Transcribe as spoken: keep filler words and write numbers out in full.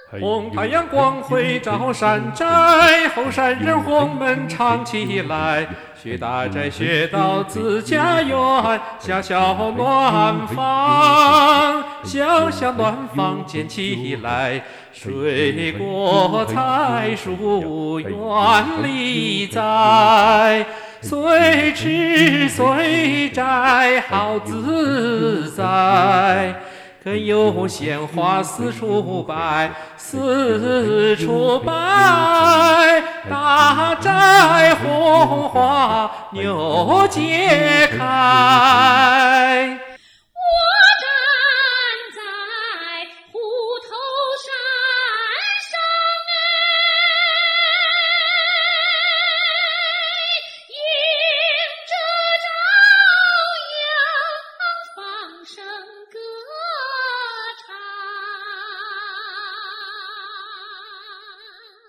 红太阳光辉照山寨，后山人红门唱起来。学大寨学到自家园，小小暖房，小小暖房建起来。水果菜蔬园里栽，随吃随摘好自在。更有鲜花四处摆，四处摆，大寨红花扭揭开。